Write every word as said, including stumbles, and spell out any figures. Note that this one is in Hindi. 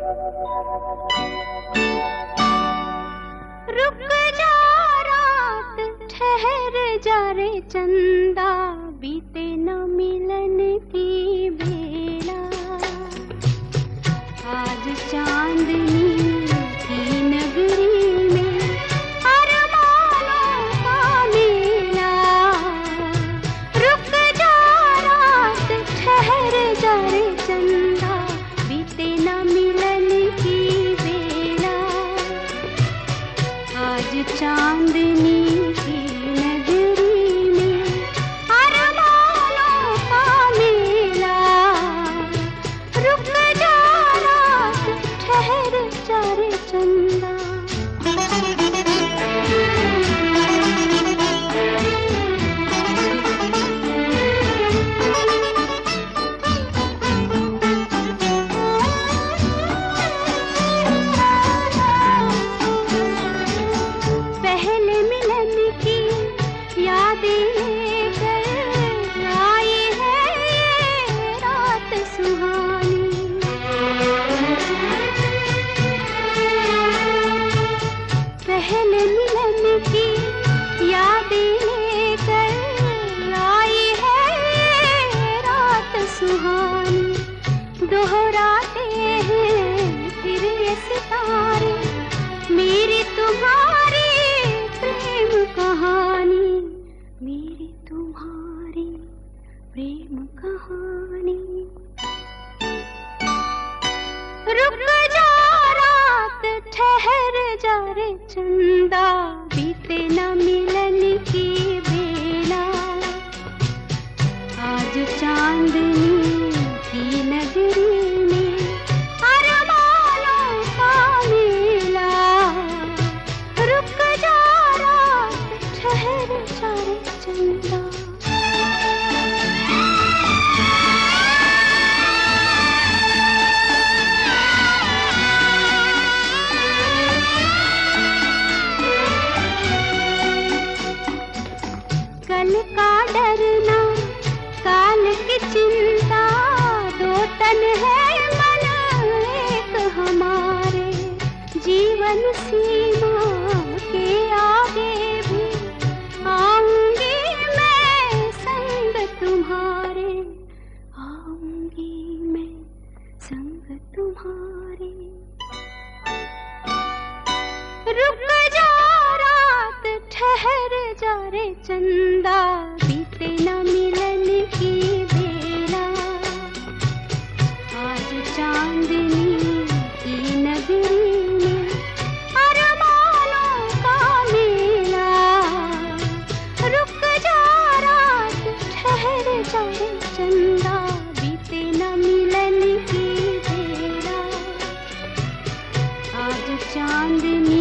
रुक जा रात ठहर जा रे चंदा, बीते न मिलन की बेला। आज चांदनी की नगरी में अरमानों का मेला। रुक जा रात ठहर जा रे चंदा, बीते न मिलन की बेला। आज चांदनी की नगरी में अरमानों का मेला। रुक जा रात ठहर जा रे चंदा। पहले मिलन की यादें लेकर आई है ये रात सुहानी। पहले मिलन की यादें लेकर आई है ये रात सुहानी। दोहराते हैं फिर ये सितारे मेरी तुम्हारी प्रेम कहानी, मेरी तुम्हारी प्रेम कहानी। रुक जा रात ठहर जा रे चंदा, बीते न मिलन की बेला। आज चांदनी की नगरी में अरमानों का मेला। रुक जा रात ठहर जा रे चंदा। कल का डरना काल की चिंता, दो तन है मन एक हमारे। जीवन सीमा के आगे भी आऊंगी मैं संग तुम्हारे, आऊंगी मैं संग तुम्हारे। रुक जा रात ठहर जा रे चंदा, बीते न मिलन की बेला। आज चांदनी की नगरी में अरमानों का मेला। रुक जा रात ठहर जा रे चंदा, बीते न मिलन की बेला। आज चांदनी